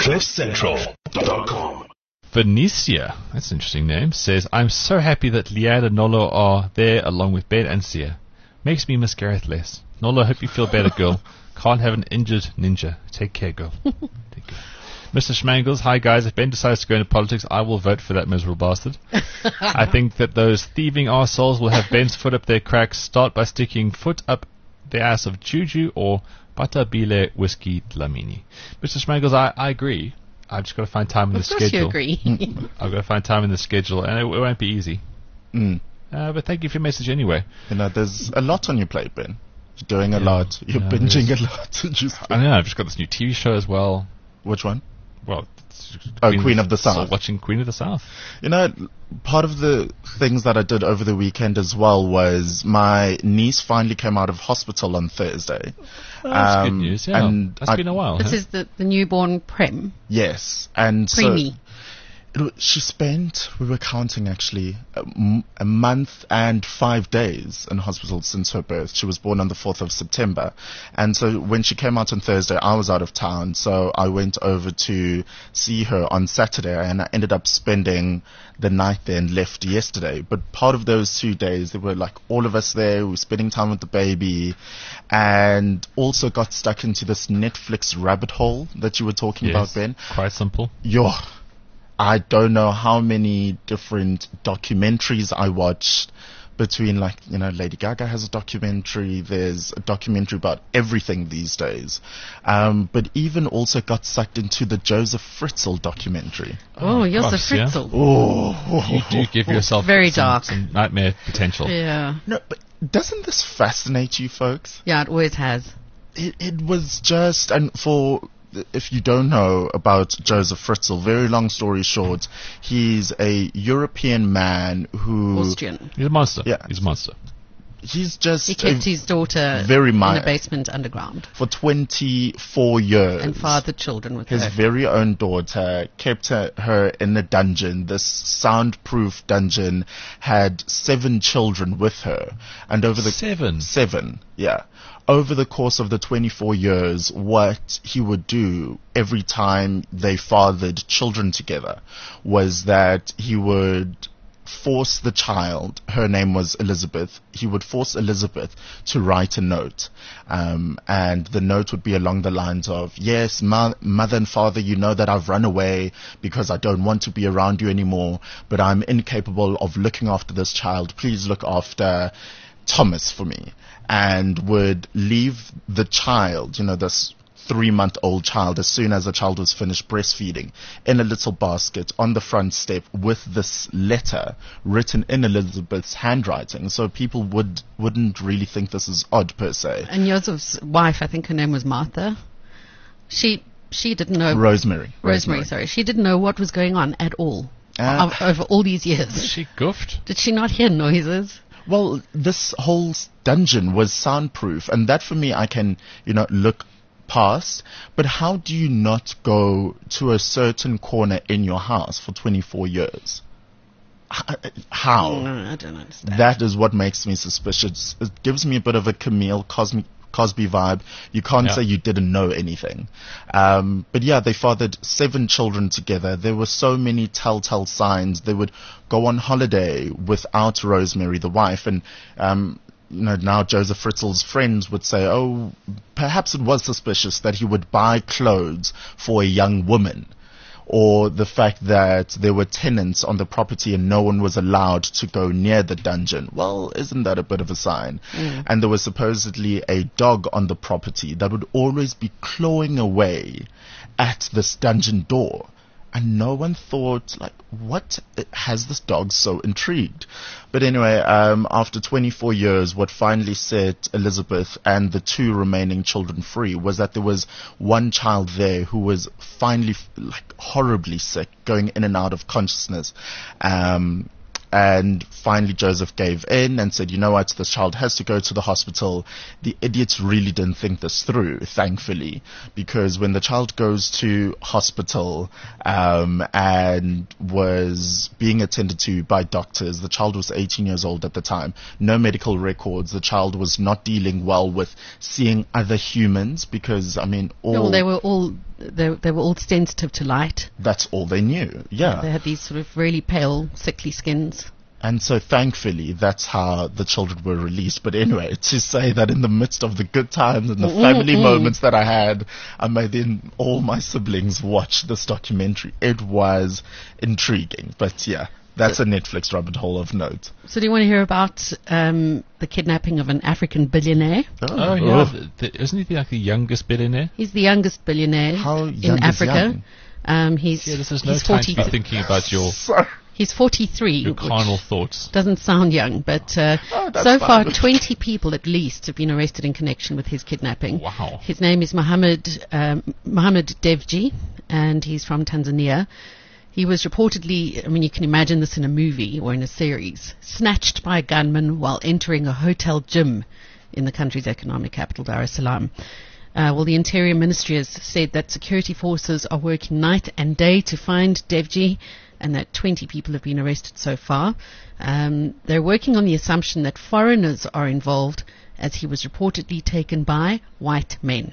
CliffCentral.com. Venetia, that's an interesting name, says, I'm so happy that Leanne and Nolo are there along with Ben and Sia. Makes me miss Gareth less. Nolo, hope you feel better, girl. Can't have an injured ninja. Take care, girl. Take care. Mr. Schmangles, hi guys. If Ben decides to go into politics, I will vote for that miserable bastard. I think that those thieving arseholes will have Ben's foot up their cracks. Start by sticking foot up the ass of Juju or Batabile Whiskey Dlamini. Mr. Schmangles, I agree. I've just got to find time in the schedule. Of course you agree. I've got to find time in the schedule, and it won't be easy. But thank you for your message anyway. You know, there's a lot on your plate, Ben. You're doing a lot. You're binging a lot. I know. I've just got this new TV show as well. Which one? Well, Queen of the South. Watching Queen of the South. You know, part of the things that I did over the weekend as well was my niece finally came out of hospital on Thursday. Oh, that's good news. Yeah, and that's been a while. This is the newborn Prem. Yes, and Preemie. She spent, we were counting actually, a month and 5 days in hospital since her birth. She was born on the 4th of September. And so when she came out on Thursday, I was out of town. So I went over to see her on Saturday, and I ended up spending the night there and left yesterday. But part of those 2 days, there were like all of us there. We were spending time with the baby, and also got stuck into this Netflix rabbit hole that you were talking about, Ben. Quite simple. I don't know how many different documentaries I watched between, like, you know, Lady Gaga has a documentary. There's a documentary about everything these days. But even also got sucked into the Joseph Fritzl documentary. Oh, Joseph Fritzl. Oh. You do give yourself very dark. Some nightmare potential. Yeah. No, but doesn't this fascinate you folks? Yeah, it always has. It was just, and if you don't know about Joseph Fritzl, very long story short, he's a European man who... Austrian. He's a monster. Yeah. He's a monster. He's just... He kept his daughter very in a basement underground. For 24 years. And fathered children with his her. very own daughter, kept her in a dungeon. This soundproof dungeon had 7 children with her. And over the... 7, yeah. Over the course of the 24 years, what he would do every time they fathered children together was that he would force the child, her name was Elizabeth, he would force Elizabeth to write a note. And the note would be along the lines of, yes, mother and father, you know that I've run away because I don't want to be around you anymore, but I'm incapable of looking after this child. Please look after Thomas for me. And would leave the child, you know, this 3-month-old child, as soon as the child was finished breastfeeding, in a little basket on the front step with this letter written in Elizabeth's handwriting. So people wouldn't really think this is odd per se. And Joseph's wife, I think her name was Martha, she didn't know... Rosemary, sorry. She didn't know what was going on at all over all these years. She goofed. Did she not hear noises? Well, this whole dungeon was soundproof, and that for me I can, you know, look past. But how do you not go to a certain corner in your house for 24 years? How? I don't understand. That is what makes me suspicious. It gives me a bit of a Camille Cosby vibe. You can't say you didn't know anything. But yeah, they fathered 7 children together. There were so many telltale signs. They would go on holiday without Rosemary, the wife, and you know, now Joseph Fritzl's friends would say, oh, perhaps it was suspicious that he would buy clothes for a young woman. Or the fact that there were tenants on the property and no one was allowed to go near the dungeon. Well, isn't that a bit of a sign? And there was supposedly a dog on the property that would always be clawing away at this dungeon door. And no one thought, like, what has this dog so intrigued? But anyway, after 24 years, what finally set Elizabeth and the 2 remaining children free was that there was one child there who was finally, like, horribly sick, going in and out of consciousness. And finally Joseph gave in and said, you know what, this child has to go to the hospital. The idiots really didn't think this through, thankfully, because when the child goes to hospital and was being attended to by doctors, the child was 18 years old at the time, no medical records. The child was not dealing well with seeing other humans because, I mean, they were all they were all sensitive to light. That's all they knew. Yeah. They had these sort of really pale, sickly skins. And so thankfully, that's how the children were released. But anyway, to say that in the midst of the good times and the family moments that I had, I made then all my siblings watch this documentary. It was intriguing. But yeah, that's a Netflix rabbit hole of note. So do you want to hear about the kidnapping of an African billionaire? Oh, yeah. Isn't he like the youngest billionaire? He's the youngest billionaire How young in is Africa. young? He's This is no he's time to 40, be thinking about your he's 43. your which carnal thoughts. doesn't sound young, but that's so far fine. 20 people at least have been arrested in connection with his kidnapping. Wow. His name is Mohammed Devji, and he's from Tanzania. He was reportedly, I mean, you can imagine this in a movie or in a series, snatched by a gunman while entering a hotel gym in the country's economic capital, Dar es Salaam. Well, the Interior Ministry has said that security forces are working night and day to find Devji, and that 20 people have been arrested so far. They're working on the assumption that foreigners are involved, as he was reportedly taken by white men.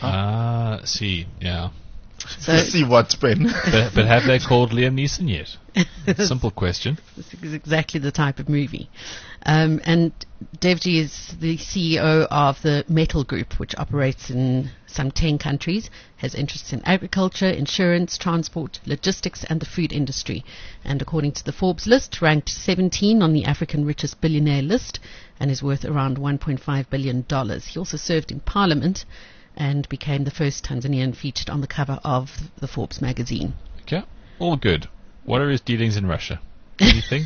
See, yeah. So See what, Ben? But have they called Liam Neeson yet? Simple question. this is exactly the type of movie. And Devji is the CEO of the Metal Group, which operates in some 10 countries, has interests in agriculture, insurance, transport, logistics, and the food industry. And according to the Forbes list, ranked 17 on the African richest billionaire list and is worth around $1.5 billion. He also served in Parliament and became the first Tanzanian featured on the cover of the Forbes magazine. Okay, all good. What are his dealings in Russia? Anything?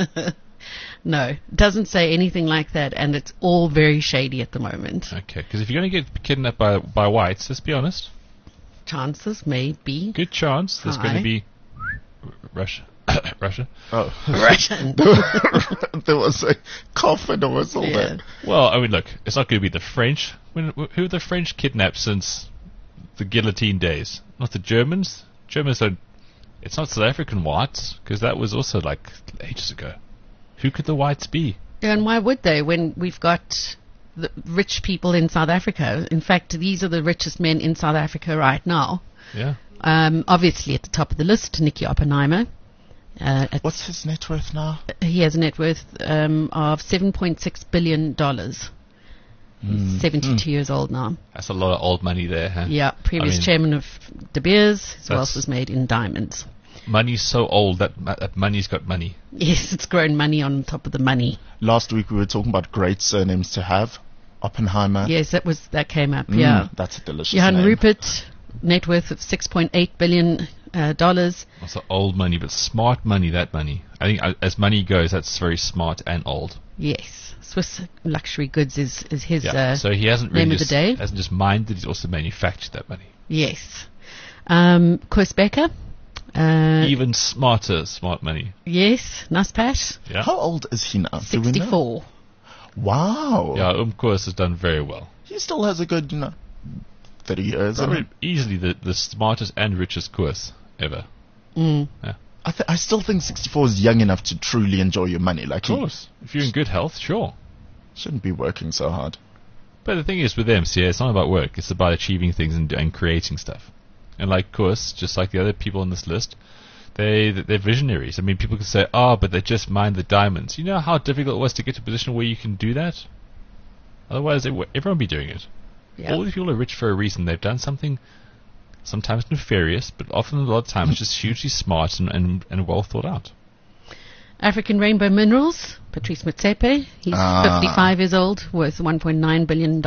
No, doesn't say anything like that, and it's all very shady at the moment. Okay, because if you're going to get kidnapped by whites, let's be honest, Chances may be good chance there's going Hi. to be Russia. Russia. Oh. Russian. There was a cough and a whistle Yeah. there. Well, I mean, look, it's not going to be the French. Who have the French kidnapped since the guillotine days? Not the Germans. Germans don't. It's not South African whites, because that was also like ages ago. Who could the whites be? And why would they when we've got the rich people in South Africa? In fact, these are the richest men in South Africa right now. Yeah. Obviously, at the top of the list, Nicky Oppenheimer. What's his net worth now? He has a net worth of $7.6 billion. He's 72 years old now. That's a lot of old money there, huh? Yeah, previous I mean, chairman of De Beers. His wealth that's- was made in diamonds. Money's so old that money's got money. Yes, it's grown money on top of the money. Last week we were talking about great surnames to have. Oppenheimer. Yes, that came up. Yeah, That's a delicious Johan name. Rupert, net worth of $6.8 billion. Also old money, but smart money, that money. I think as money goes, that's very smart and old. Yes, Swiss luxury goods is his So he hasn't name really of the day. hasn't just mined it, he's also manufactured that money. Yes. Koos Becker. Even smarter smart money. Yes, Naspers, Yeah. How old is he now? Do we know? 64. Wow. Yeah, Koos has done very well. He still has a good, 30 years. Probably easily the smartest and richest Koos ever. Mm. Yeah. I still think 64 is young enough to truly enjoy your money. Like, Of course. If you're in good health, sure. he shouldn't be working so hard. But the thing is with them, see, it's not about work. It's about achieving things and creating stuff. And like Koos, just like the other people on this list, they're visionaries. I mean, people could say, but they just mined the diamonds. You know how difficult it was to get to a position where you can do that? Otherwise, everyone would be doing it. Yeah. All these people are rich for a reason. They've done something sometimes nefarious, but often a lot of times just hugely smart and well thought out. African Rainbow Minerals, Patrice Motsepe. He's 55 years old, worth $1.9 billion.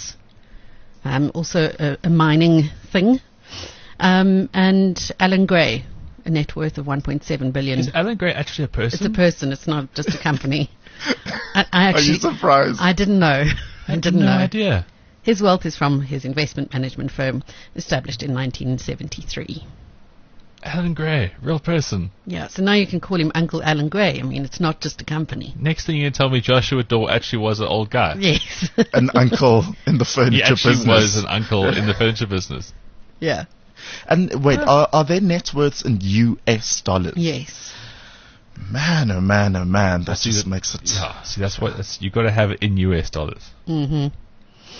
Also a mining thing. And Alan Gray, a net worth of $1.7 billion. Is Alan Gray actually a person? It's a person, it's not just a company. I Are you actually, surprised? I didn't know. I didn't no know. idea. His wealth is from his investment management firm, established in 1973. Alan Gray, real person. Yeah, so now you can call him Uncle Alan Gray. I mean, it's not just a company. Next thing you tell me, Joshua Daw actually was an old guy. Yes. An uncle in the He furniture actually business. was an uncle in the furniture business. Yeah. And wait, are their net worths in US dollars? Yes. Man, oh man, oh man. That See, just makes it... Yeah, see, that's what you got to have it in US dollars. Mm-hmm.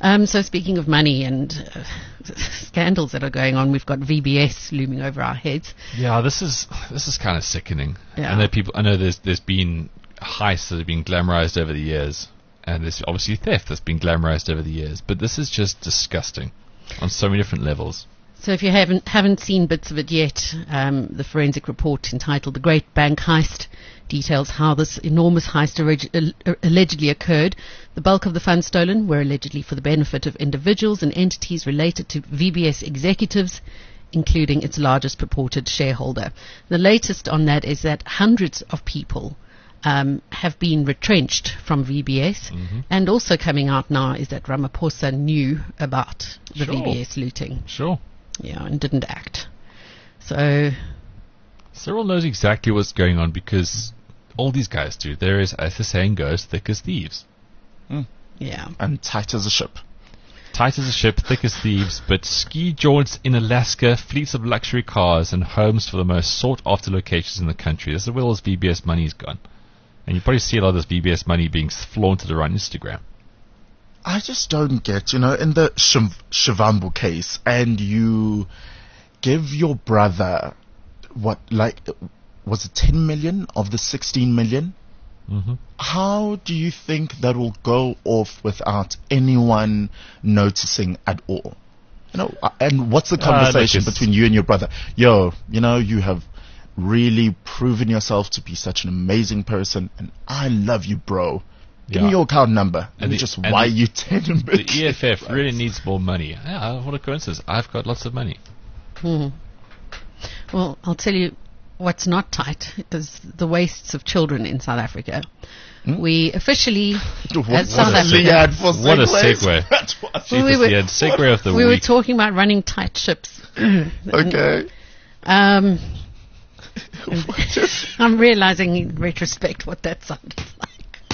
So speaking of money and scandals that are going on, we've got VBS looming over our heads. Yeah, this is kind of sickening. Yeah. I know there's been heists that have been glamorized over the years, and there's obviously theft that's been glamorized over the years. But this is just disgusting on so many different levels. So if you haven't seen bits of it yet, the forensic report entitled "The Great Bank Heist" details how this enormous heist allegedly occurred. The bulk of the funds stolen were allegedly for the benefit of individuals and entities related to VBS executives, including its largest purported shareholder. The latest on that is that hundreds of people have been retrenched from VBS, and also coming out now is that Ramaphosa knew about the VBS looting. Sure. Yeah, and didn't act. So Cyril knows exactly what's going on because all these guys do. There is, as the saying goes, thick as thieves. yeah. And tight as a ship. Tight as a ship, thick as thieves, but ski jaunts in Alaska, fleets of luxury cars, and homes for the most sought-after locations in the country. This is where all this VBS money's gone. And you probably see a lot of this VBS money being flaunted around Instagram. I just don't get, in the Shivambu case, and you give your brother, was it 10 million of the 16 million? How do you think that will go off without anyone noticing at all? And what's the conversation between you and your brother? Yo, you have really proven yourself to be such an amazing person, and I love you, bro. Give me your account number. And just wire you 10 million. The EFF really needs more money. Yeah, what a coincidence. I've got lots of money. Well, I'll tell you what's not tight is the wastes of children in South Africa. We officially, as South Africa... What a segue. Segue of the week. We were talking about running tight ships. Okay. I'm realizing in retrospect what that sounded like.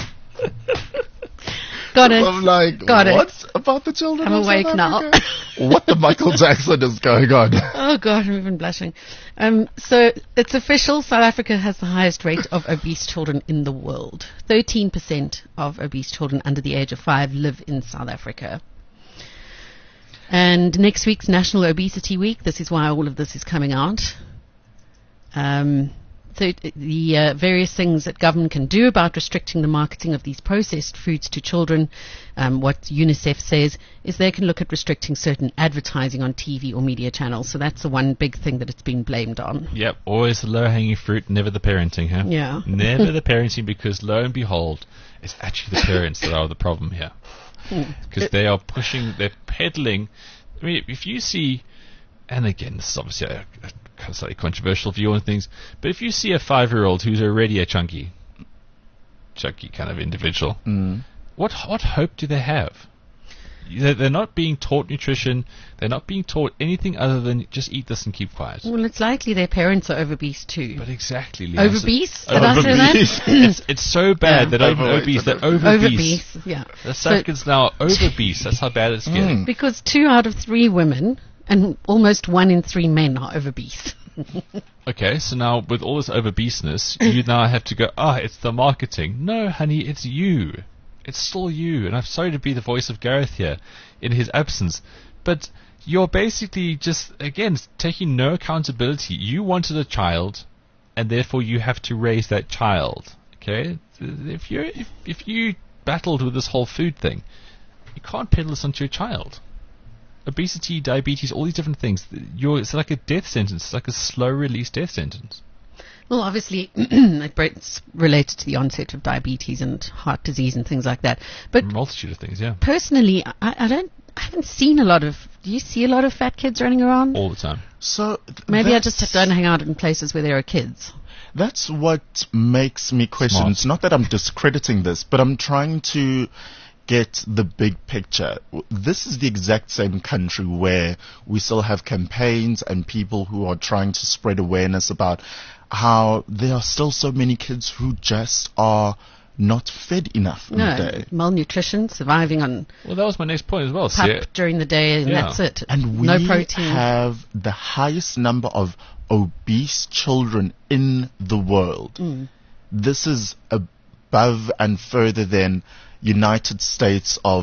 Got it. I'm like, Got what it. about the children? I'm of awake South now. Africa? What the Michael Jackson is going on? Oh God, I'm even blushing. So it's official. South Africa has the highest rate of obese children in the world. 13% of obese children under the age of 5 live in South Africa. And next week's National Obesity Week. This is why all of this is coming out. So the various things that government can do about restricting the marketing of these processed foods to children, what UNICEF says is they can look at restricting certain advertising on TV or media channels. So that's the one big thing that it's been blamed on. Yep, always the low-hanging fruit, never the parenting, huh? Yeah. Never the parenting, because lo and behold, it's actually the parents that are the problem here. Because they are pushing, they're peddling. I mean, if you see, and again, this is obviously a kind of slightly controversial view on things, but if you see a 5-year-old who's already a chunky kind of individual, what hope do they have? They're not being taught nutrition. They're not being taught anything other than just eat this and keep quiet. Well, it's likely their parents are obese too. But exactly, Leanne. Obese? Did I say that? It's so bad that obese. They're Obese, yeah. The South Africans now are obese. That's how bad it's getting. Because 2 out of 3 women and almost 1 in 3 men are obese. Okay, so now with all this obeseness, you now have to go, it's the marketing. No, honey, it's you. It's still you. And I'm sorry to be the voice of Gareth here in his absence, but you're basically just, again, taking no accountability. You wanted a child, and therefore you have to raise that child. Okay? If you battled with this whole food thing, you can't peddle this onto your child. Obesity, diabetes, all these different things. It's like a death sentence. It's like a slow-release death sentence. Well, obviously, it's related to the onset of diabetes and heart disease and things like that. But a multitude of things, yeah. Personally, I haven't seen a lot of. Do you see a lot of fat kids running around? All the time. So maybe I just don't hang out in places where there are kids. That's what makes me question. Smart. It's not that I'm discrediting this, but I'm trying to get the big picture. This is the exact same country where we still have campaigns and people who are trying to spread awareness about how there are still so many kids who just are not fed enough in the day. Malnutrition, surviving on Well, that was my next point as well. pup during the day, and that's it. And we no protein. have the highest number of obese children in the world. This is above and further than United States of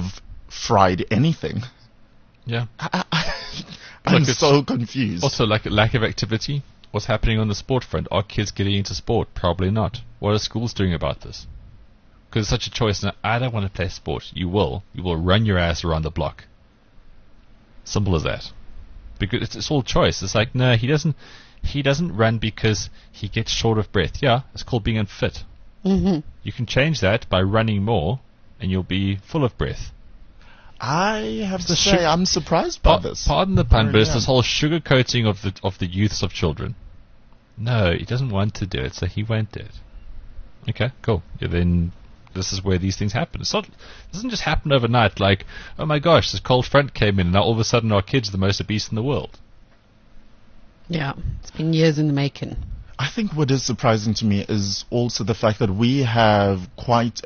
fried anything. Yeah. I'm Look, it's so confused. Also, like lack of activity. What's happening on the sport front? Are kids getting into sport? Probably not. What are schools doing about this? Because it's such a choice. Now, I don't want to play sport. You will. You will run your ass around the block. Simple as that. Because it's all choice. It's like, no, he doesn't run because he gets short of breath. Yeah, it's called being unfit. Mm-hmm. You can change that by running more, and you'll be full of breath. I have to The say, sugar- I'm surprised by this. Pardon the pun, but it's Yeah. this whole sugarcoating of the youths of children. No, he doesn't want to do it, so he won't do it. Okay, cool. Yeah, then this is where these things happen. It doesn't just happen overnight. Like, oh my gosh, this cold front came in, and now all of a sudden our kids are the most obese in the world. Yeah, it's been years in the making. I think what is surprising to me is also the fact that we have quite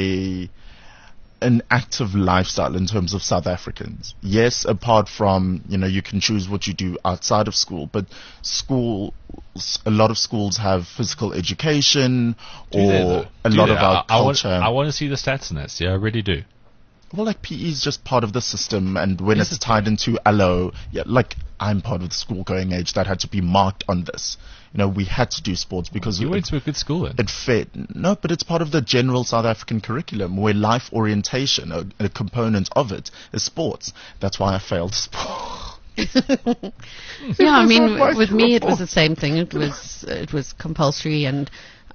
an active lifestyle in terms of South Africans. Yes, apart from, you can choose what you do outside of school, but a lot of schools have physical education a lot of our culture. I want to see the stats in this. Yeah, I really do. Well, like PE is just part of the system, and when it's tied into allo, like I'm part of the school-going age that had to be marked on this. We had to do sports because You went to a good school then. it fit. No, but it's part of the general South African curriculum where life orientation, a component of it, is sports. That's why I failed sport. Yeah, I mean, not my with me it fault. was the same thing. It was compulsory, and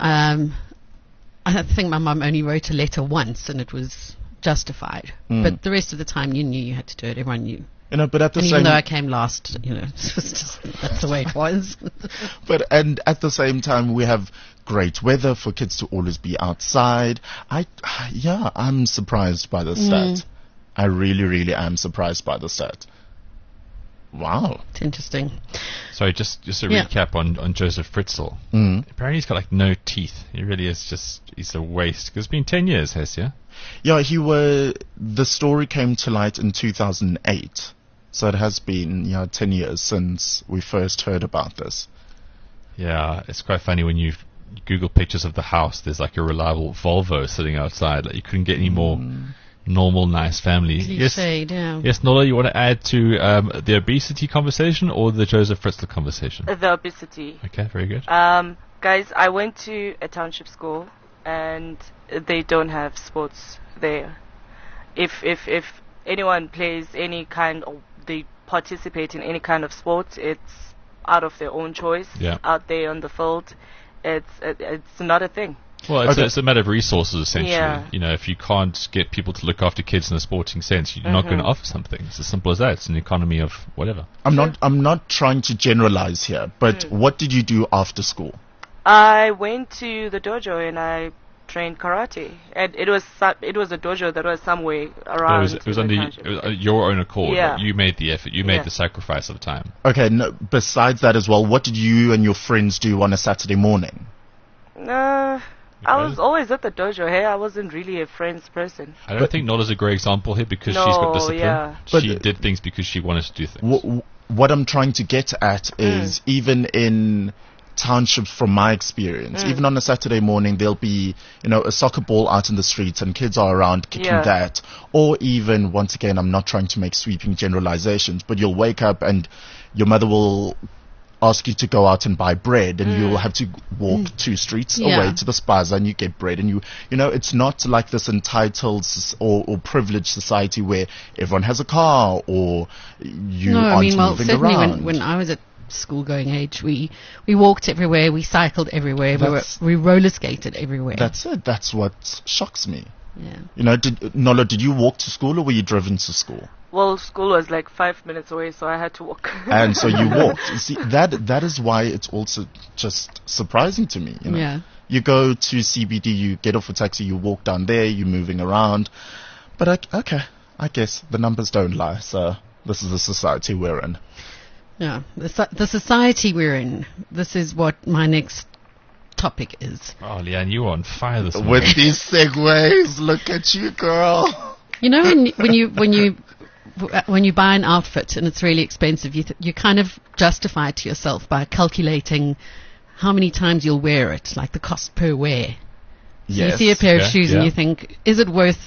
I think my mum only wrote a letter once, and it was justified. But the rest of the time, you knew you had to do it. Everyone knew. But at the And same even though I came last, it was just, that's the way it was. and at the same time, we have great weather for kids to always be outside. I'm surprised by the stat. I really, really am surprised by the stat. Wow. It's interesting. Sorry, just a Yeah. recap on Joseph Fritzl. Apparently he's got like no teeth. He really is he's a waste. 'Cause it's been 10 years, has yeah? Yeah, the story came to light in 2008. So it has been 10 years since we first heard about this. Yeah, it's quite funny when you Google pictures of the house. There's like a reliable Volvo sitting outside. Like you couldn't get any more normal, nice family. Cliched, yeah. Yes, Nola, you want to add to the obesity conversation or the Joseph Fritzl conversation? The obesity. Okay, very good. Guys, I went to a township school and they don't have sports there. If anyone plays any kind of, they participate in any kind of sport, it's out of their own choice. Yeah. Out there on the field, it's not a thing. Well, it's a matter of resources, essentially. Yeah. If you can't get people to look after kids in a sporting sense, you're not going to offer something. It's as simple as that. It's an economy of whatever. I'm not trying to generalize here, but what did you do after school? I went to the dojo and I trained karate, and it was a dojo that was somewhere around. It was the under township. your own accord. Yeah. You made the effort. You made Yeah. the sacrifice of time. Okay, no, besides that as well, what did you and your friends do on a Saturday morning? I was always at the dojo. Hey, I wasn't really a friends person. I don't think Nola's a great example here because she's got No, discipline. yeah. She But- did things because she wanted to do things. What I'm trying to get at is even in townships, from my experience, even on a Saturday morning, there'll be, a soccer ball out in the streets and kids are around kicking Yeah. that. Or even, once again, I'm not trying to make sweeping generalizations, but you'll wake up and your mother will ask you to go out and buy bread and you'll have to walk 2 streets Yeah. away to the spaza and you get bread, and it's not like this entitled or privileged society where everyone has a car or you No, aren't I mean, well, moving certainly around. when I was at school-going age, we walked everywhere, we cycled everywhere, That's- we roller skated everywhere. That's it. That's what shocks me. Yeah. Nola, did you walk to school or were you driven to school? Well, school was like 5 minutes away, so I had to walk. And so you walked. You see, that is why it's also just surprising to me. Yeah. You go to CBD, you get off a taxi, you walk down there, you're moving around. But I guess the numbers don't lie. So this is the society we're in. Yeah, the society we're in. This is what my next topic is. Oh, Leanne, you were on fire this morning. With these segues, look at you, girl. You know, when you buy an outfit and it's really expensive, you kind of justify it to yourself by calculating how many times you'll wear it, like the cost per wear. So you Yes. see a pair of Yeah, shoes yeah. and you think, is it worth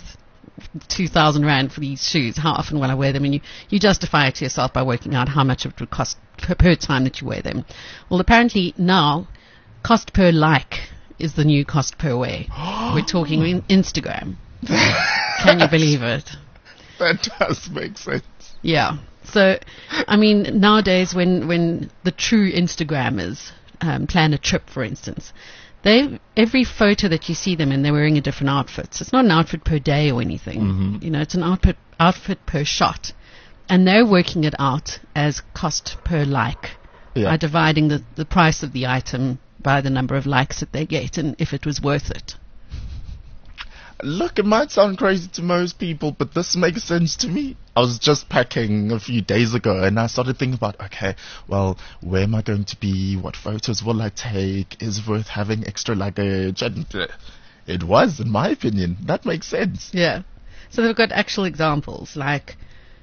2,000 rand for these shoes. How often will I wear them? And you justify it to yourself by working out how much it would cost per time that you wear them. Well, apparently now, cost per like is the new cost per wear. We're talking Instagram. Can you believe it? That does make sense. Yeah. So, I mean, nowadays when the true Instagrammers plan a trip, for instance, every photo that you see them in, they're wearing a different outfit. So it's not an outfit per day or anything. Mm-hmm. You know, it's an outfit per shot. And they're working it out as cost per like by dividing the price of the item by the number of likes that they get and if it was worth it. Look, it might sound crazy to most people, but this makes sense to me. I was just packing a few days ago and I started thinking about, okay, well, where am I going to be? What photos will I take? Is it worth having extra luggage? And it was, in my opinion. That makes sense. Yeah. So they've got actual examples like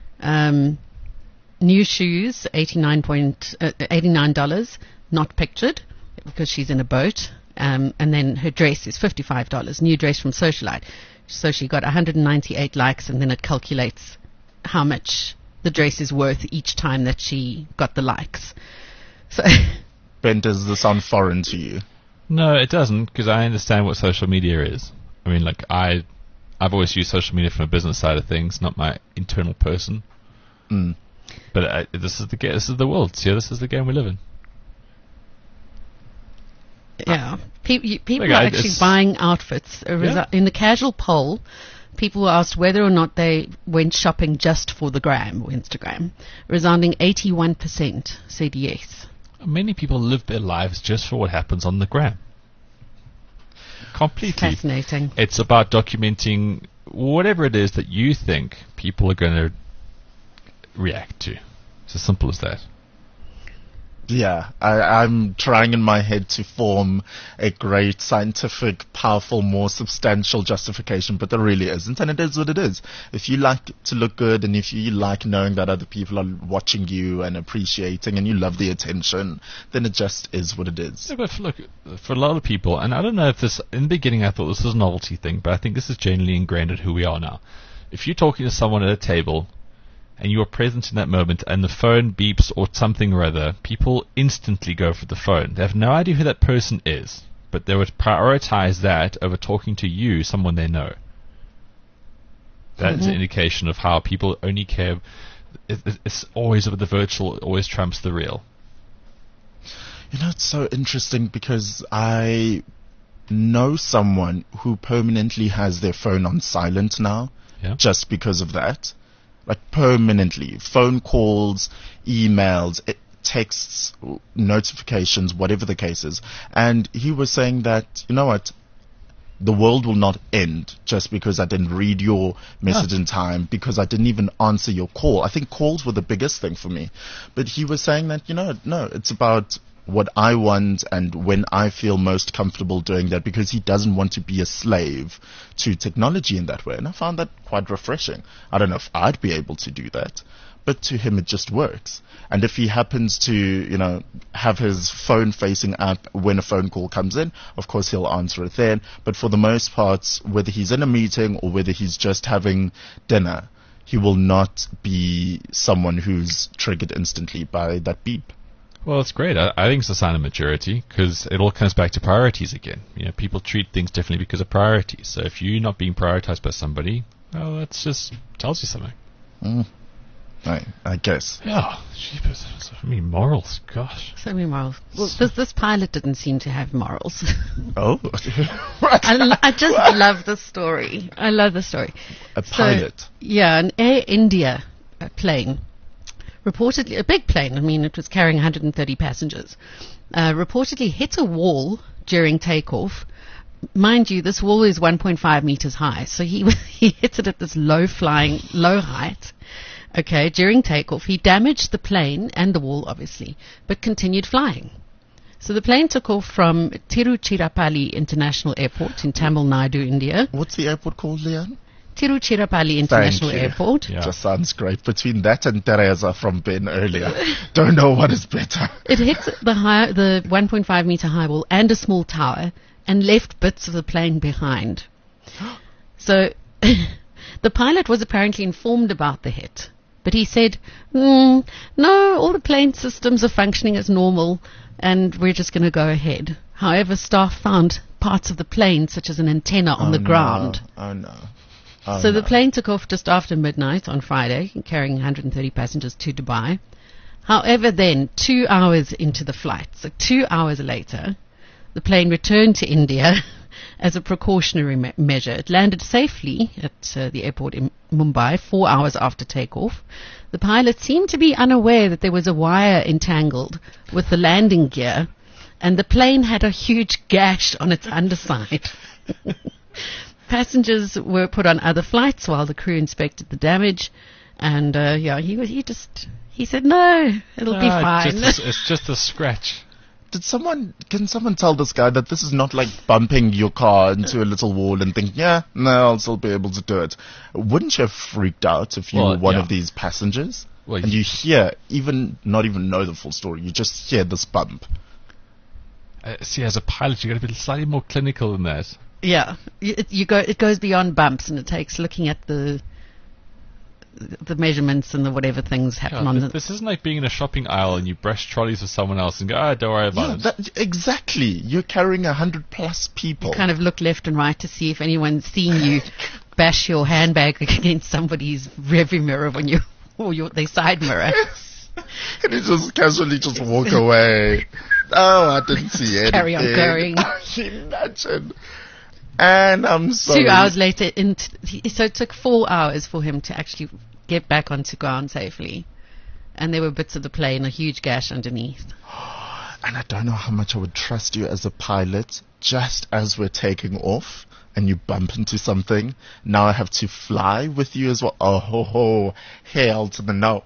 new shoes, $89, not pictured because she's in a boat. And then her dress is $55, new dress from Socialite. So she got 198 likes, and then it calculates how much the dress is worth each time that she got the likes. So, Ben, does this sound foreign to you? No, it doesn't, because I understand what social media is. I mean, like, I've always used social media from a business side of things, not my internal person. Mm. But this is the world. See, this is the game we live in. Yeah, people are actually buying outfits. In the casual poll, people were asked whether or not they went shopping just for the gram or Instagram. A resounding 81% said yes. Many people live their lives just for what happens on the gram. Completely. Fascinating. It's about documenting whatever it is that you think people are going to react to. It's as simple as that. Yeah, I'm trying in my head to form a great scientific, powerful, more substantial justification, but there really isn't, and it is what it is. If you like to look good, and if you like knowing that other people are watching you and appreciating, and you love the attention, then it just is what it is. Yeah, but look, for a lot of people, and I don't know if this, in the beginning I thought this was a novelty thing, but I think this is generally ingrained in who we are now. If you're talking to someone at a table, and you are present in that moment, and the phone beeps or something or other, people instantly go for the phone. They have no idea who that person is, but they would prioritize that over talking to you, someone they know. That is an indication of how people only care. It's always about the virtual, always trumps the real. You know, it's so interesting because I know someone who permanently has their phone on silent now, just because of that. Like permanently, phone calls, emails, texts, notifications, whatever the case is. And he was saying that, you know what, the world will not end just because I didn't read your message in time, because I didn't even answer your call. I think calls were the biggest thing for me. But he was saying that, no, it's about what I want and when I feel most comfortable doing that, because he doesn't want to be a slave to technology in that way. And I found that quite refreshing. I don't know if I'd be able to do that, but to him it just works. And if he happens to, have his phone facing up when a phone call comes in, of course he'll answer it then. But for the most part, whether he's in a meeting or whether he's just having dinner, he will not be someone who's triggered instantly by that beep. Well, it's great. I think it's a sign of maturity, because it all comes back to priorities again. People treat things differently because of priorities. So if you're not being prioritized by somebody, well, that just tells you something. I guess. Yeah, jeepers. So many morals, gosh. So many morals. Well, this pilot didn't seem to have morals. Oh. I just love the story. I love the story. A pilot? Yeah, an Air India plane. Reportedly, a big plane, it was carrying 130 passengers, reportedly hit a wall during takeoff. Mind you, this wall is 1.5 meters high, so he hit it at this low height. Okay, during takeoff, he damaged the plane and the wall, obviously, but continued flying. So the plane took off from Tiruchirappalli International Airport in Tamil Nadu, India. What's the airport called, Leanne? Tiruchirappalli International Airport. Yeah. Just sounds great. Between that and Teresa from Ben earlier, don't know what is better. It hit the 1.5 meter high wall and a small tower and left bits of the plane behind. So The pilot was apparently informed about the hit, but he said, no, all the plane systems are functioning as normal, and we're just going to go ahead. However, staff found parts of the plane, such as an antenna on the ground. Oh, no. So the plane took off just after midnight on Friday, carrying 130 passengers to Dubai. However, then, 2 hours into the flight, so 2 hours later, the plane returned to India as a precautionary measure. It landed safely at the airport in Mumbai 4 hours after takeoff. The pilot seemed to be unaware that there was a wire entangled with the landing gear, and the plane had a huge gash on its underside. Passengers were put on other flights while the crew inspected the damage, and he said, no, it'll be fine. It's just a scratch. Can someone tell this guy that this is not like bumping your car into a little wall and think, I'll still be able to do it? Wouldn't you have freaked out if you were one of these passengers? Well, and you hear, not even know the full story, you just hear this bump. See, as a pilot, you've got to be slightly more clinical than that. Yeah, it goes beyond bumps, and it takes looking at the measurements and the whatever things happen on the... This isn't like being in a shopping aisle and you brush trolleys with someone else and go, don't worry about it. Exactly. You're carrying 100+ people. You kind of look left and right to see if anyone's seen you bash your handbag against somebody's rearview mirror their side mirror. And you just casually just walk away. Oh, I didn't see it. Carry on going. Imagine. And I'm sorry. 2 hours later, so it took 4 hours for him to actually get back onto ground safely. And there were bits of the plane, a huge gash underneath. And I don't know how much I would trust you as a pilot, just as we're taking off and you bump into something. Now I have to fly with you as well. Oh, hell to the no.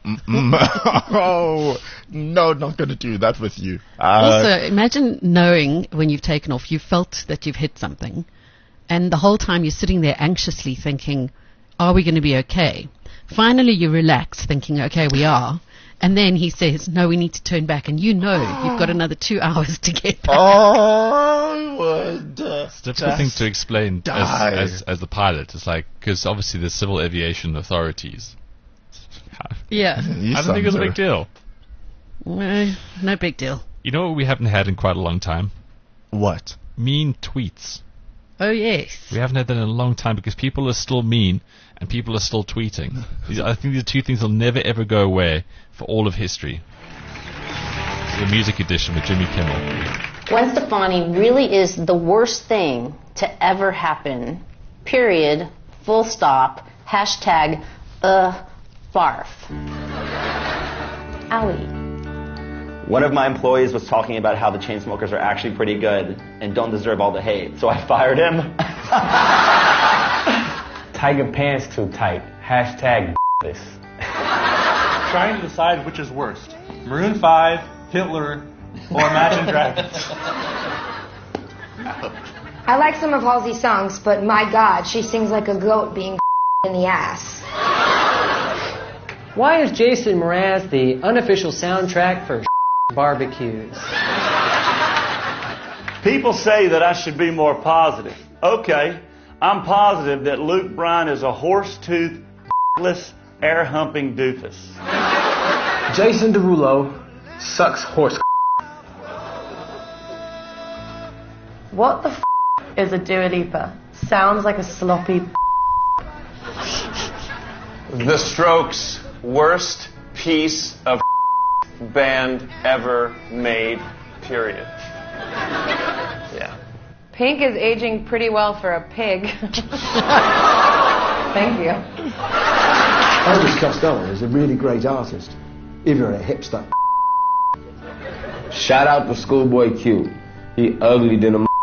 Oh, no, not going to do that with you. Also, imagine knowing when you've taken off, you felt that you've hit something. And the whole time you're sitting there anxiously thinking, are we going to be okay? Finally you relax thinking, okay, we are. And then he says, no, we need to turn back. And you've got another 2 hours to get back. I would it's a difficult thing to explain as the pilot. It's like, because obviously there's civil aviation authorities. Yeah. I don't think it's a big deal. No big deal. You know what we haven't had in quite a long time? What? Mean tweets. Oh, yes. We haven't had that in a long time because people are still mean and people are still tweeting. I think these two things will never ever go away for all of history. This is the music edition with Jimmy Kimmel. Gwen Stefani really is the worst thing to ever happen. Period. Full stop. Hashtag barf. Owie. One of my employees was talking about how the Chainsmokers are actually pretty good and don't deserve all the hate, so I fired him. Tiger pants too tight. Hashtag this. Trying to decide which is worst. Maroon 5, Hitler, or Imagine Dragons. I like some of Halsey's songs, but my God, she sings like a goat being in the ass. Why is Jason Mraz the unofficial soundtrack for barbecues? People say that I should be more positive. Okay, I'm positive that Luke Bryan is a horse-toothed, air-humping doofus. Jason Derulo sucks horse. What the is a Dua Lipa? Sounds like a sloppy. The Strokes' worst piece of band ever made, period. Yeah. Pink is aging pretty well for a pig. Thank you. Elvis Costello is a really great artist, if you're a hipster. Shout out to Schoolboy Q. He ugly than a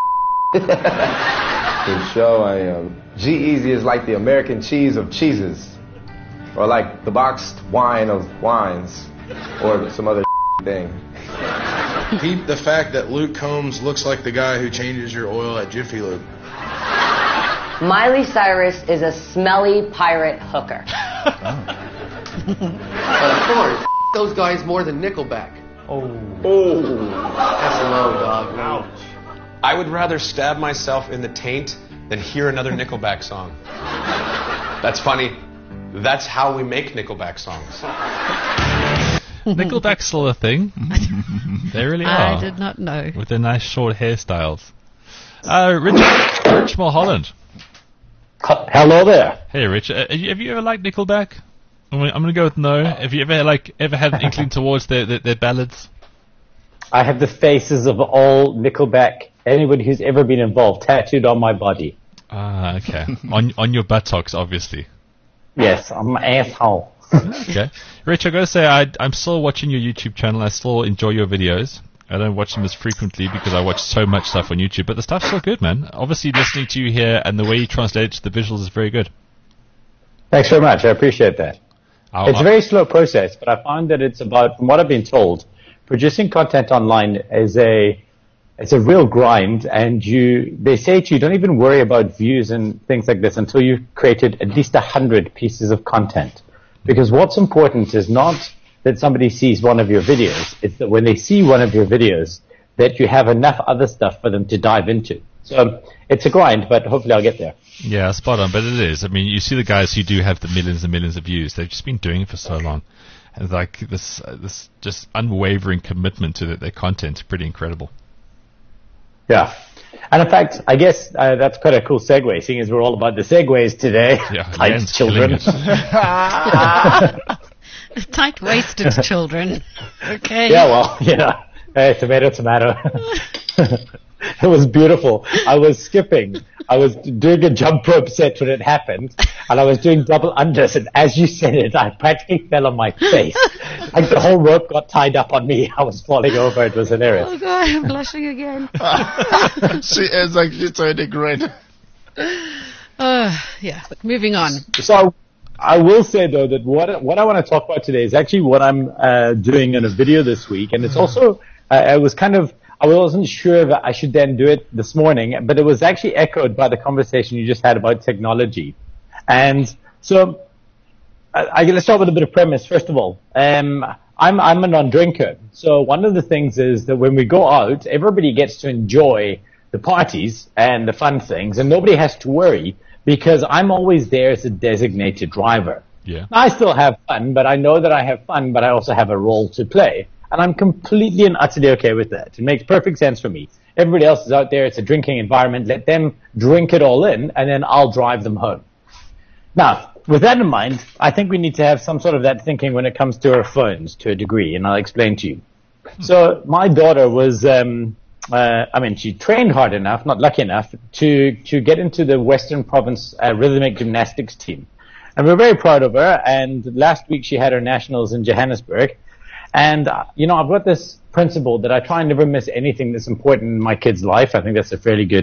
For sure I am. G-Eazy is like the American cheese of cheeses. Or like the boxed wine of wines. Or some other thing. Keep the fact that Luke Combs looks like the guy who changes your oil at Jiffy Lube. Miley Cyrus is a smelly pirate hooker. Come on, those guys more than Nickelback. Oh. That's a low, dog. Ouch. I would rather stab myself in the taint than hear another Nickelback song. That's funny. That's how we make Nickelback songs. Nickelback's still a thing. They really are. I did not know. With their nice short hairstyles. Rich Mulholland. Hello there. Hey, Rich. Have you ever liked Nickelback? I'm going to go with no. Have you ever had an inkling towards their ballads? I have the faces of all Nickelback, anybody who's ever been involved, tattooed on my body. Ah, okay. on your buttocks, obviously. Yes, I'm an asshole. Okay. Rich, I got to say, I'm still watching your YouTube channel. I still enjoy your videos. I don't watch them as frequently because I watch so much stuff on YouTube, but the stuff's still good, man. Obviously, listening to you here and the way you translate it to the visuals is very good. Thanks very much. I appreciate that. It's a very slow process, but I find that it's about, from what I've been told, producing content online is it's a real grind, and they say to you, don't even worry about views and things like this until you've created at least 100 pieces of content. Because what's important is not that somebody sees one of your videos, it's that when they see one of your videos, that you have enough other stuff for them to dive into. So it's a grind, but hopefully I'll get there. Yeah, spot on, but it is. I mean, you see the guys who do have the millions and millions of views, they've just been doing it for so long. And like this just unwavering commitment to their content, pretty incredible. Yeah. And in fact, I guess that's quite a cool segue, seeing as we're all about the segues today. Yeah, Tight children. Tight-waisted children. Okay. Yeah, well, tomato, tomato. It was beautiful. I was skipping. I was doing a jump rope set when it happened, and I was doing double unders, and as you said it, I practically fell on my face. Like the whole rope got tied up on me. I was falling over. It was hilarious. Oh, God, I'm blushing again. She is like, you're turning red. Yeah, moving on. So I will say, though, that what I want to talk about today is actually what I'm doing in a video this week, and it's also, I wasn't sure that I should then do it this morning, but it was actually echoed by the conversation you just had about technology. And so I'm going to start with a bit of premise. First of all, I'm a non-drinker. So one of the things is that when we go out, everybody gets to enjoy the parties and the fun things, and nobody has to worry because I'm always there as a designated driver. Yeah. I still have fun, but I know that I have fun, but I also have a role to play. And I'm completely and utterly okay with that. It makes perfect sense for me. Everybody else is out there. It's a drinking environment. Let them drink it all in, and then I'll drive them home. Now, with that in mind, I think we need to have some sort of that thinking when it comes to our phones to a degree, and I'll explain to you. So my daughter was, she trained hard enough, not lucky enough, to get into the Western Province rhythmic gymnastics team. And we're very proud of her, and last week she had her nationals in Johannesburg. And, I've got this principle that I try and never miss anything that's important in my kid's life. I think that's a fairly good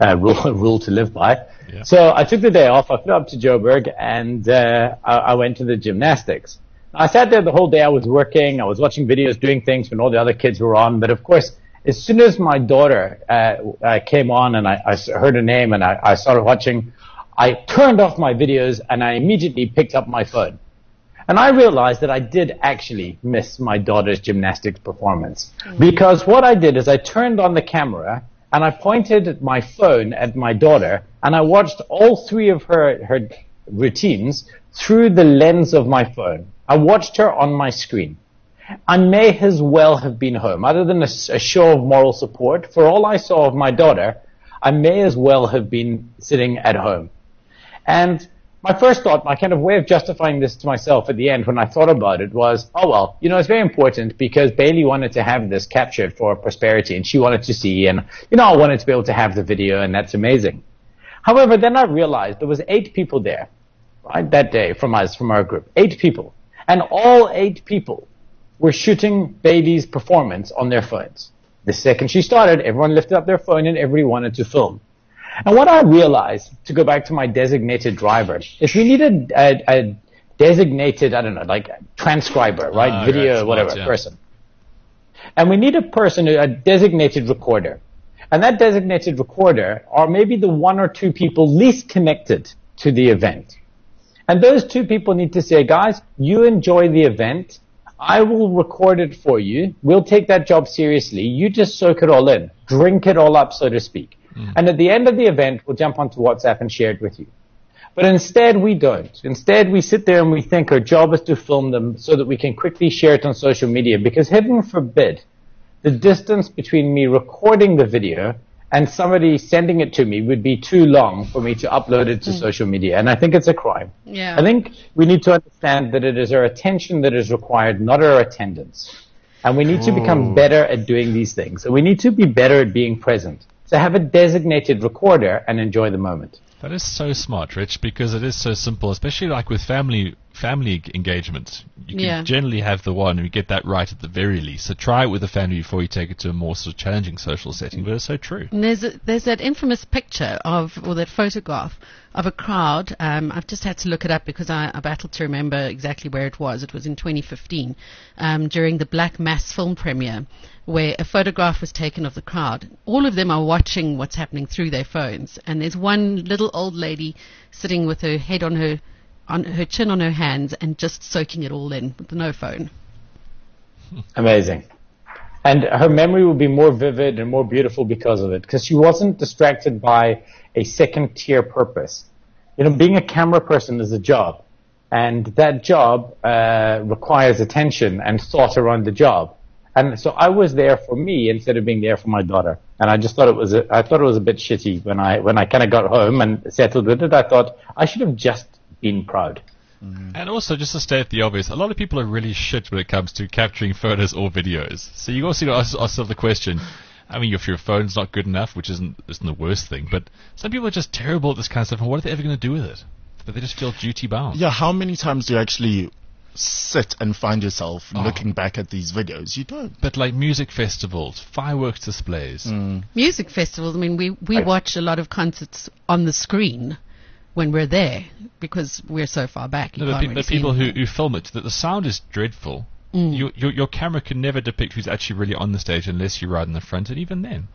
rule to live by. Yeah. So I took the day off. I flew up to Joburg, and I went to the gymnastics. I sat there the whole day. I was working. I was watching videos, doing things when all the other kids were on. But, of course, as soon as my daughter came on and I heard her name and I started watching, I turned off my videos, and I immediately picked up my phone. And I realized that I did actually miss my daughter's gymnastics performance. Because what I did is I turned on the camera and I pointed my phone at my daughter and I watched all three of her routines through the lens of my phone. I watched her on my screen. I may as well have been home. Other than a show of moral support, for all I saw of my daughter, I may as well have been sitting at home. And my first thought, my kind of way of justifying this to myself at the end when I thought about it was, it's very important because Bailey wanted to have this captured for prosperity and she wanted to see, and, I wanted to be able to have the video, and that's amazing. However, then I realized there was 8 people there, right, that day from our group. 8 people. And all 8 people were shooting Bailey's performance on their phones. The second she started, everyone lifted up their phone and everybody wanted to film. And what I realized, to go back to my designated driver, is we needed a designated, transcriber, right? Video, person. And we need a designated recorder. And that designated recorder are maybe the 1 or 2 people least connected to the event. And those 2 people need to say, guys, you enjoy the event. I will record it for you. We'll take that job seriously. You just soak it all in. Drink it all up, so to speak. And at the end of the event, we'll jump onto WhatsApp and share it with you. But instead, we don't. Instead, we sit there and we think our job is to film them so that we can quickly share it on social media. Because heaven forbid, the distance between me recording the video and somebody sending it to me would be too long for me to upload it to social media. And I think it's a crime. Yeah. I think we need to understand that it is our attention that is required, not our attendance. And we need to become better at doing these things. And we need to be better at being present. So have a designated recorder and enjoy the moment. That is so smart, Rich, because it is so simple, especially like with family engagements. You can generally have the one, and you get that right at the very least. So try it with the family before you take it to a more sort of challenging social setting, but it's so true. And there's that infamous picture or that photograph of a crowd. I've just had to look it up because I battled to remember exactly where it was. It was in 2015 during the Black Mass film premiere, where a photograph was taken of the crowd. All of them are watching what's happening through their phones, and there's one little old lady sitting with her head on her chin on her hands and just soaking it all in with no phone. Amazing. And her memory will be more vivid and more beautiful because of it, because she wasn't distracted by a second-tier purpose. You know, being a camera person is a job, and that job requires attention and thought around the job. And so I was there for me instead of being there for my daughter. And I just thought it was a bit shitty when I kind of got home and settled with it. I thought I should have just been proud. And also, just to state the obvious, a lot of people are really shit when it comes to capturing photos or videos. So you also ask yourself the question, I mean, if your phone's not good enough, which isn't the worst thing, but some people are just terrible at this kind of stuff, and what are they ever going to do with it? But they just feel duty-bound. Yeah, how many times do you actually sit and find yourself looking back at these videos? You don't. But like music festivals, fireworks displays. Music festivals, I mean, we watch a lot of concerts on the screen when we're there because we're so far back. But people who film it, that the sound is dreadful. Your camera can never depict who's actually really on the stage unless you're right in the front, and even then.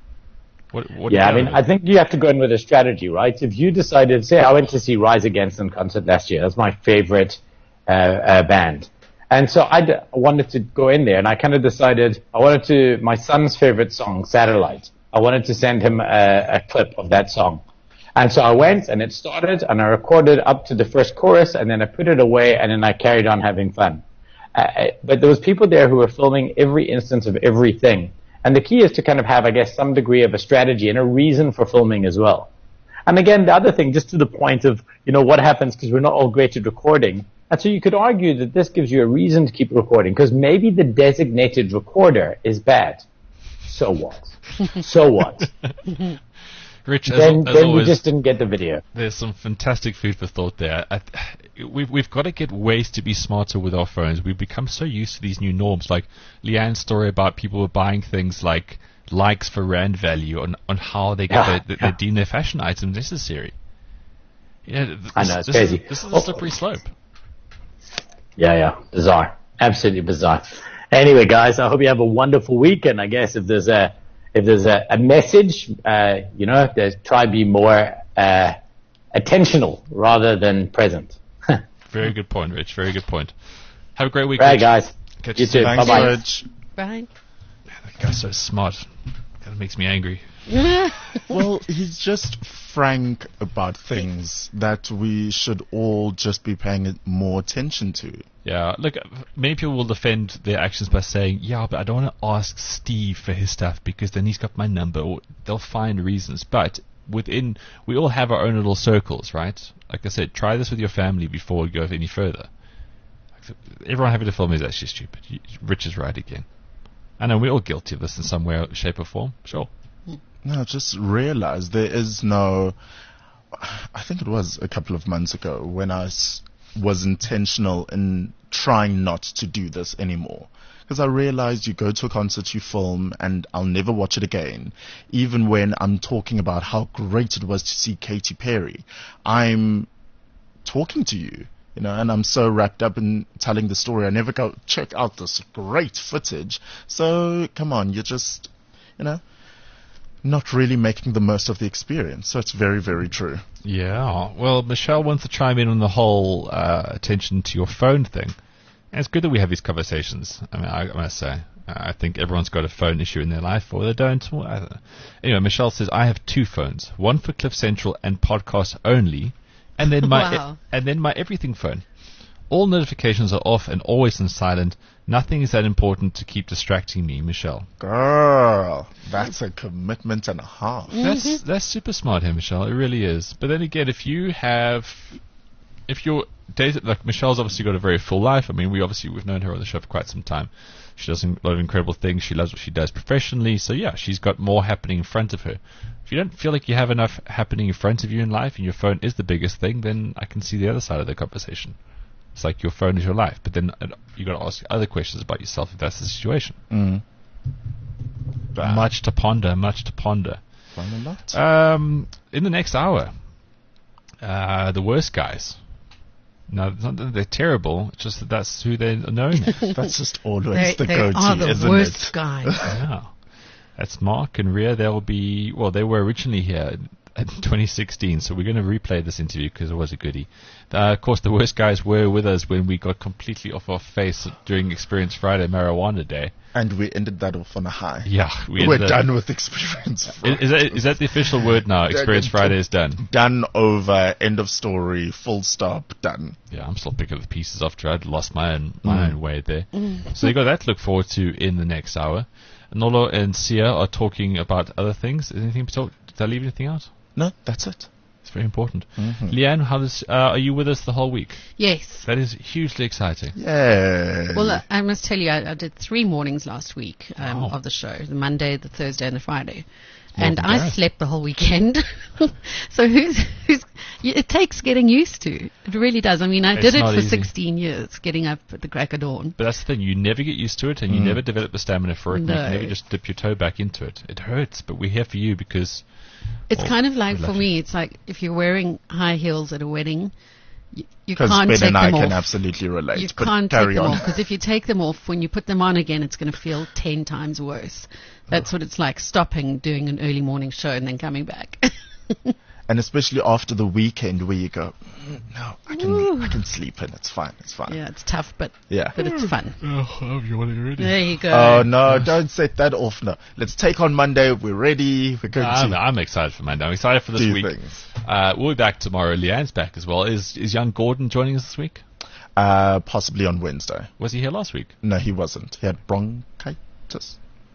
I think you have to go in with a strategy, right? If you decided, say, I went to see Rise Against in concert last year. That's my favorite band. And so I wanted to go in there, and I kind of decided my son's favorite song, Satellite. I wanted to send him a clip of that song. And so I went, and it started, and I recorded up to the first chorus, and then I put it away, and then I carried on having fun. But there was people there who were filming every instance of everything. And the key is to kind of have, I guess, some degree of a strategy and a reason for filming as well. And again, the other thing, just to the point of, what happens because we're not all great at recording. And so you could argue that this gives you a reason to keep recording, because maybe the designated recorder is bad. So what? So what? Rich, then always, we just didn't get the video. There's some fantastic food for thought there. We've got to get ways to be smarter with our phones. We've become so used to these new norms, like Leanne's story about people buying things like likes for rand value on how they get they deem their fashion items necessary. I know, it's crazy. This is a slippery slope. Yeah, bizarre, absolutely bizarre. Anyway, guys, I hope you have a wonderful weekend. I guess if there's a message, try to be more attentional rather than present. Very good point, Rich. Very good point. Have a great week, right, Rich. guys. Catch you too. Thanks, Bye-bye. Rich. Bye. Man, that guy's so smart. Kind of makes me angry. Well, he's just frank about things that we should all just be paying more attention to. Yeah, look, many people will defend their actions by saying, yeah, but I don't want to ask Steve for his stuff because then he's got my number, or they'll find reasons. But we all have our own little circles, right? Like I said, try this with your family before we go any further. Everyone having to film is actually stupid. Rich is right again. I know we're all guilty of this in some way, shape or form, sure. No, just realize there is no... I think it was a couple of months ago when I was intentional in trying not to do this anymore. Because I realized you go to a concert, you film, and I'll never watch it again. Even when I'm talking about how great it was to see Katy Perry, I'm talking to you, and I'm so wrapped up in telling the story, I never go check out this great footage. So, come on, you're just, not really making the most of the experience. So it's very, very true. Yeah. Well, Michelle wants to chime in on the whole attention to your phone thing. And it's good that we have these conversations. I mean, I must say, I think everyone's got a phone issue in their life, or they don't. Anyway, Michelle says, I have two phones, one for Cliff Central and podcast only, And then Wow. my everything phone. All notifications are off and always on silent. Nothing is that important to keep distracting me, Michelle. Girl, that's a commitment and a half. That's super smart here, Michelle. It really is. But then again, if you're dated, like Michelle's obviously got a very full life. I mean, we've known her on the show for quite some time. She does a lot of incredible things. She loves what she does professionally. So yeah, she's got more happening in front of her. If you don't feel like you have enough happening in front of you in life and your phone is the biggest thing, then I can see the other side of the conversation. It's like your phone is your life, but then you got to ask other questions about yourself if that's the situation. Much to ponder. Fun a lot. In the next hour, the worst guys. No, it's not that they're terrible. It's just that that's who they're known as. That's just always the they go-to, are the isn't worst it? guys. Yeah. That's Mark and Rhea. They were originally here in 2016, so we're going to replay this interview because it was a goodie. Of course, the worst guys were with us when we got completely off our face during Experience Friday Marijuana Day. And we ended that off on a high. Yeah. We're done with Experience Friday. Is that the official word now? Experience Friday is done. Done, over, end of story, full stop, done. Yeah, I'm still picking the pieces after I'd lost my own way there. So you got that to look forward to in the next hour. Nolo and Sia are talking about other things. Anything to talk? Did I leave anything out? No, that's it. It's very important. Leanne, are you with us the whole week? Yes. That is hugely exciting. Yeah. Well, I must tell you, I did 3 mornings last week of the show, the Monday, the Thursday, and the Friday. And I slept the whole weekend. So it takes getting used to. It really does. I mean, I did it for 16 years, getting up at the crack of dawn. But that's the thing. You never get used to it, and you never develop the stamina for it. No. And you can never just dip your toe back into it. It hurts, but we're here for you because... It's kind of like, for me, it's like if you're wearing high heels at a wedding, you Because can't Ben take and them I off. can absolutely relate. You but can't carry take them on. off, because if you take them off, when you put them on again, it's going to feel 10 times worse. That's what it's like, stopping, doing an early morning show, and then coming back. And especially after the weekend where you go, no, I can sleep in. It's fine. Yeah, it's tough, but Yeah. but it's fun. Oh, I'm yawning already. There you go. Oh, no, don't set that off. No. Let's take on Monday. We're ready. We're going I'm excited for Monday. I'm excited for this do week. things. We'll be back tomorrow. Leanne's back as well. Is young Gordon joining us this week? Possibly on Wednesday. Was he here last week? No, he wasn't. He had bronchitis.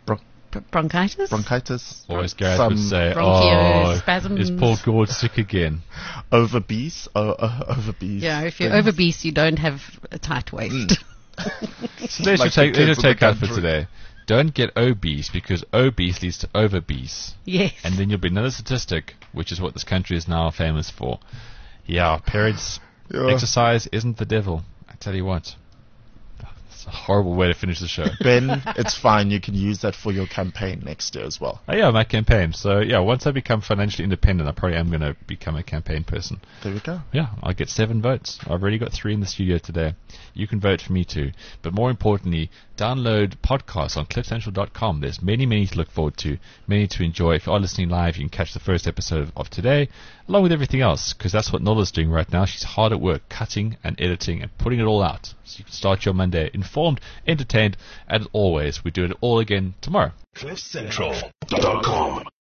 Bronchitis? Or as Gareth would say, Bronchiospasms. is Paul Gord sick again? Overbeast. Overbeast. Yeah, if you're overbeast, you don't have a tight waist. So there's your take out for today. Don't get obese, because obese leads to overbeast. Yes. And then you'll be another statistic, which is what this country is now famous for. Yeah, parents, exercise isn't the devil. I tell you what. It's a horrible way to finish the show. Ben, it's fine. You can use that for your campaign next year as well. Oh, yeah, my campaign. So, yeah, once I become financially independent, I probably am going to become a campaign person. There we go. Yeah, I'll get 7 votes. I've already got 3 in the studio today. You can vote for me too. But more importantly, download podcasts on cliffcentral.com. There's many, many to look forward to, many to enjoy. If you are listening live, you can catch the first episode of today, along with everything else, because that's what Nola's doing right now. She's hard at work, cutting and editing and putting it all out. So you can start your Monday informed, entertained, and as always, we do it all again tomorrow. CliffCentral.com